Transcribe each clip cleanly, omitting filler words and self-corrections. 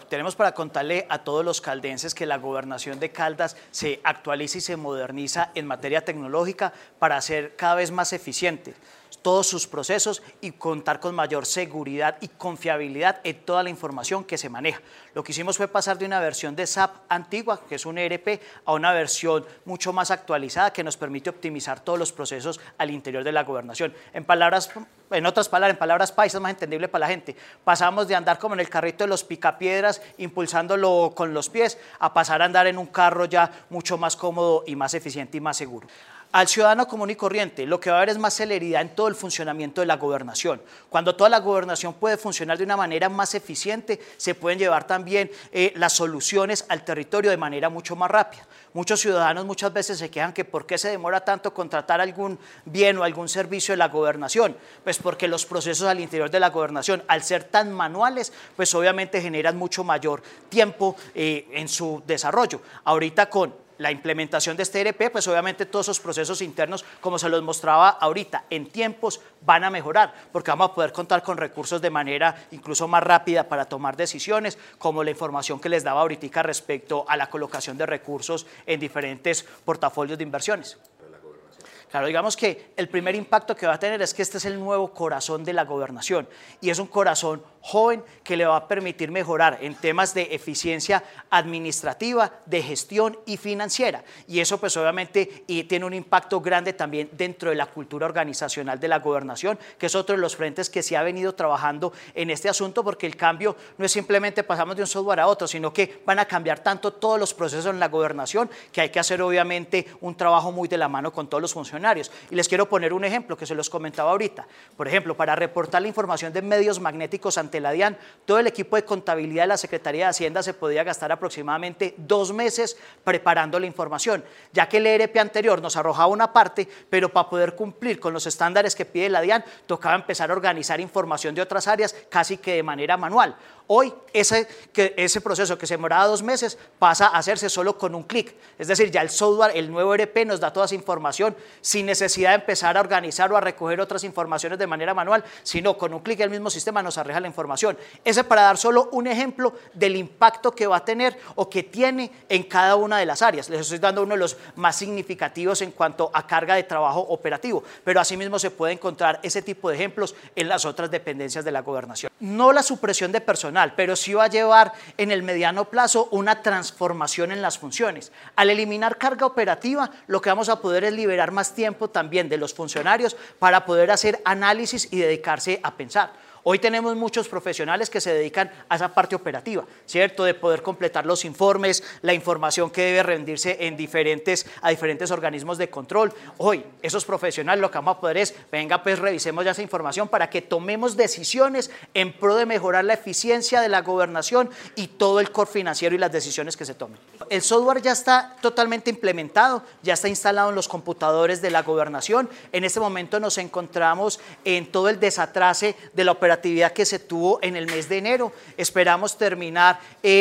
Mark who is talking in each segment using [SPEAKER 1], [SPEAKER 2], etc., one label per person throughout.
[SPEAKER 1] tenemos para contarle a todos los caldenses que la Gobernación de Caldas se actualiza y se moderniza en materia tecnológica para ser cada vez más eficiente todos sus procesos y contar con mayor seguridad y confiabilidad en toda la información que se maneja. Lo que hicimos fue pasar de una versión de SAP antigua, que es un ERP, a una versión mucho más actualizada que nos permite optimizar todos los procesos al interior de la gobernación. En otras palabras, en palabras paisas, más entendible para la gente, pasamos de andar como en el carrito de los picapiedras, impulsándolo con los pies, a pasar a andar en un carro ya mucho más cómodo y más eficiente y más seguro. Al ciudadano común y corriente, lo que va a haber es más celeridad en todo el funcionamiento de la gobernación. Cuando toda la gobernación puede funcionar de una manera más eficiente, se pueden llevar también las soluciones al territorio de manera mucho más rápida. Muchos ciudadanos muchas veces se quejan que por qué se demora tanto contratar algún bien o algún servicio de la gobernación. Pues porque los procesos al interior de la gobernación, al ser tan manuales, pues obviamente generan mucho mayor tiempo en su desarrollo. Ahorita con la implementación de este ERP, pues obviamente todos esos procesos internos, como se los mostraba ahorita, en tiempos van a mejorar, porque vamos a poder contar con recursos de manera incluso más rápida para tomar decisiones, como la información que les daba ahorita respecto a la colocación de recursos en diferentes portafolios de inversiones. Claro, digamos que el primer impacto que va a tener es que este es el nuevo corazón de la gobernación y es un corazón joven que le va a permitir mejorar en temas de eficiencia administrativa, de gestión y financiera. Y eso pues obviamente tiene un impacto grande también dentro de la cultura organizacional de la gobernación, que es otro de los frentes que se ha venido trabajando en este asunto, porque el cambio no es simplemente pasamos de un software a otro, sino que van a cambiar tanto todos los procesos en la gobernación que hay que hacer obviamente un trabajo muy de la mano con todos los funcionarios. Y les quiero poner un ejemplo que se los comentaba ahorita. Por ejemplo, para reportar la información de medios magnéticos ante la DIAN, todo el equipo de contabilidad de la Secretaría de Hacienda se podía gastar aproximadamente 2 meses preparando la información, ya que el ERP anterior nos arrojaba una parte, pero para poder cumplir con los estándares que pide la DIAN, tocaba empezar a organizar información de otras áreas casi que de manera manual. Hoy ese proceso que se demoraba 2 meses pasa a hacerse solo con un clic, es decir, ya el software, el nuevo ERP nos da toda esa información sin necesidad de empezar a organizar o a recoger otras informaciones de manera manual, sino con un clic el mismo sistema nos arroja la información. Ese para dar solo un ejemplo del impacto que va a tener o que tiene en cada una de las áreas. Les estoy dando uno de los más significativos en cuanto a carga de trabajo operativo, pero asimismo se puede encontrar ese tipo de ejemplos en las otras dependencias de la gobernación. No la supresión de personal, pero sí va a llevar en el mediano plazo una transformación en las funciones. Al eliminar carga operativa, lo que vamos a poder es liberar más tiempo también de los funcionarios para poder hacer análisis y dedicarse a pensar. Hoy tenemos muchos profesionales que se dedican a esa parte operativa, ¿cierto? De poder completar los informes, la información que debe rendirse a diferentes organismos de control. Hoy, esos profesionales lo que vamos a poder es, venga, pues revisemos ya esa información para que tomemos decisiones en pro de mejorar la eficiencia de la gobernación y todo el core financiero y las decisiones que se tomen. El software ya está totalmente implementado, ya está instalado en los computadores de la gobernación. En este momento nos encontramos en todo el desatrase de la operatividad que se tuvo en el mes de enero. Esperamos terminar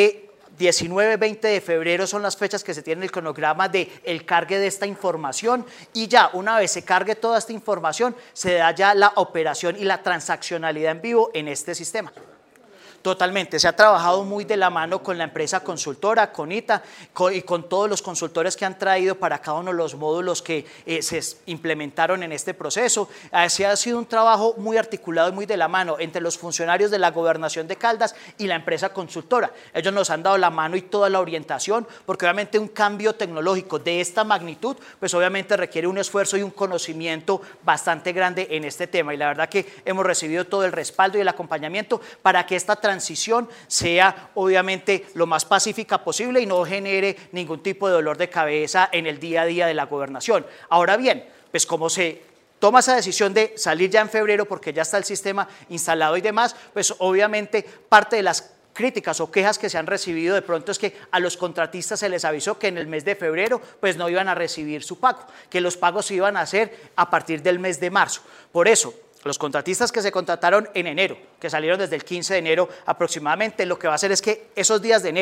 [SPEAKER 1] 19-20 de febrero son las fechas que se tienen en el cronograma del cargue de esta información y ya una vez se cargue toda esta información se da ya la operación y la transaccionalidad en vivo en este sistema. Totalmente, se ha trabajado muy de la mano con la empresa consultora, con ITA, y con todos los consultores que han traído para cada uno de los módulos que se implementaron en este proceso. Se ha sido un trabajo muy articulado y muy de la mano entre los funcionarios de la Gobernación de Caldas y la empresa consultora. Ellos nos han dado la mano y toda la orientación, porque obviamente un cambio tecnológico de esta magnitud, pues obviamente requiere un esfuerzo y un conocimiento bastante grande en este tema. Y la verdad que hemos recibido todo el respaldo y el acompañamiento para que esta transición sea obviamente lo más pacífica posible y no genere ningún tipo de dolor de cabeza en el día a día de la gobernación. Ahora bien, pues como se toma esa decisión de salir ya en febrero porque ya está el sistema instalado y demás, pues obviamente parte de las críticas o quejas que se han recibido de pronto es que a los contratistas se les avisó que en el mes de febrero pues no iban a recibir su pago, que los pagos se iban a hacer a partir del mes de marzo. Por eso, los contratistas que se contrataron en enero, que salieron desde el 15 de enero aproximadamente, lo que va a hacer es que esos días de enero,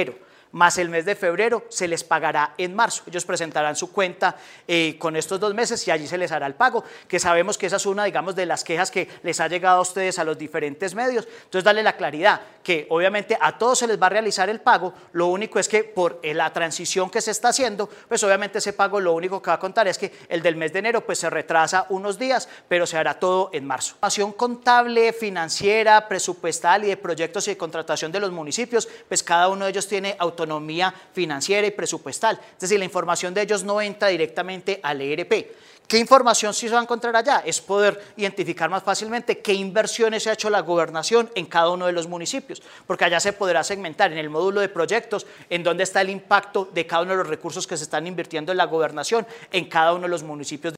[SPEAKER 1] más el mes de febrero se les pagará en marzo. Ellos presentarán su cuenta con estos 2 meses y allí se les hará el pago, que sabemos que esa es una, digamos, de las quejas que les ha llegado a ustedes a los diferentes medios. Entonces, darle la claridad que obviamente a todos se les va a realizar el pago, lo único es que por la transición que se está haciendo, pues obviamente ese pago lo único que va a contar es que el del mes de enero pues se retrasa unos días, pero se hará todo en marzo. Información contable, financiera, presupuestal y de proyectos y de contratación de los municipios, pues cada uno de ellos tiene autonomía financiera y presupuestal, es decir, la información de ellos no entra directamente al ERP. ¿Qué información sí se va a encontrar allá? Es poder identificar más fácilmente qué inversiones ha hecho la gobernación en cada uno de los municipios, porque allá se podrá segmentar en el módulo de proyectos en dónde está el impacto de cada uno de los recursos que se están invirtiendo en la gobernación en cada uno de los municipios.